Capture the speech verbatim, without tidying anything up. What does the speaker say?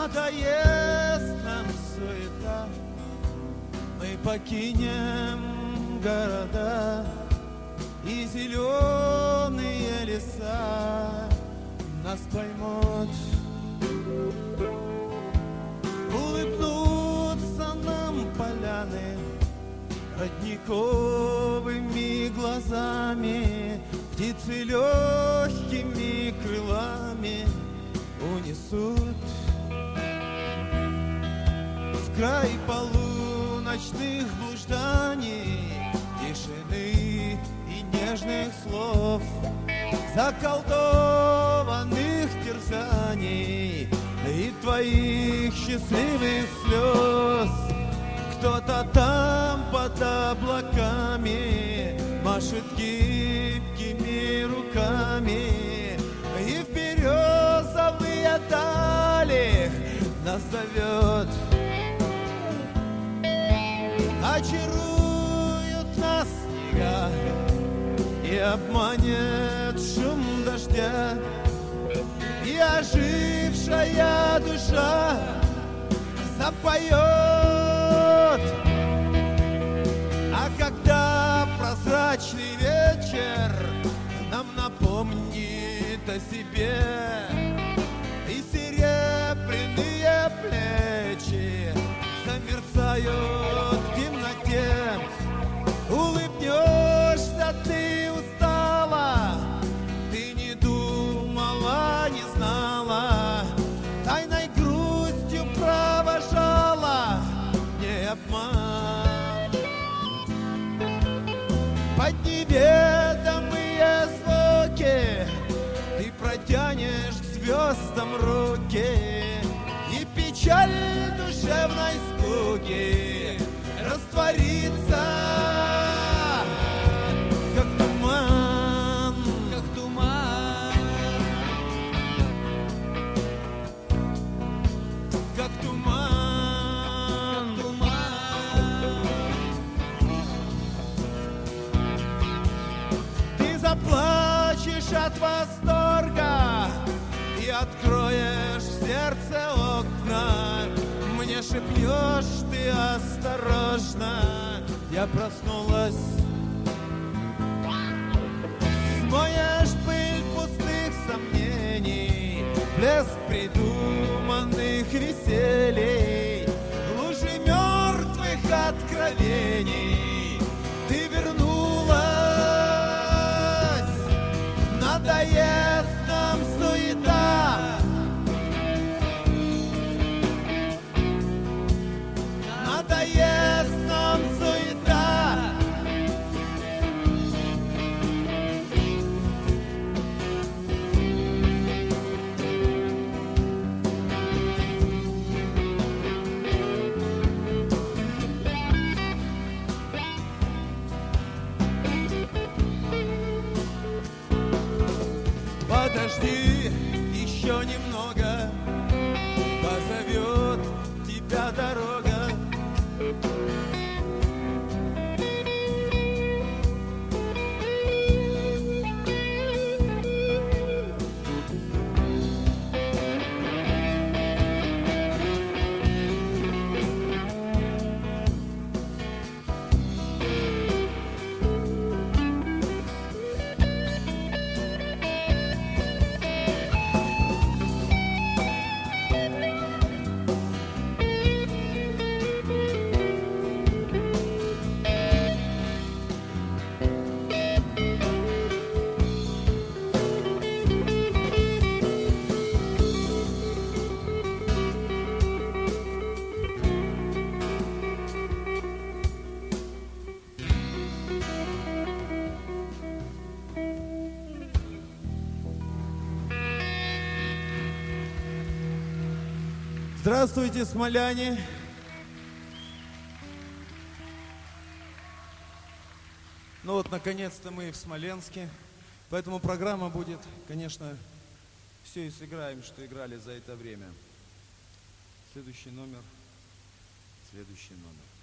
надоест нам суета, мы покинем города и зеленые леса нас поймут. Улыбнутся нам поляны родниковыми глазами, птицы легкими крылами унесут в край полуночных блужданий, тишины и нежных слов, заколдованных терзаний и твоих счастливых слез. Кто-то там под облаками машет гибкими руками и в березовые дали нас зовет. Очаруют нас снега и обманет шум дождя, и ожившая душа запоет. А когда прозрачный вечер нам напомнит о себе, и серебряные плечи замерцают в темноте, улыбнешься ты устала, ты не думала, не знала, тайной грустью провожала не обман. Под неведомые звуки ты протянешь к звездам руки, и печаль душевной скуки растворится, как туман, как туман, как туман, как туман. Ты заплачешь от восторга и откроешь в сердце окна, мне шепнешь ты осторожно, я проснулась. Смоешь пыль пустых сомнений, блеск придуманных веселей, лужи мертвых откровений. Ты вернулась, надоест нам суета, надоест нам суета. Подожди еще немного, позовет тебя дорога. Здравствуйте, смоляне! Ну вот, наконец-то мы в Смоленске, поэтому программа будет, конечно, все и сыграем, что играли за это время. Следующий номер, следующий номер.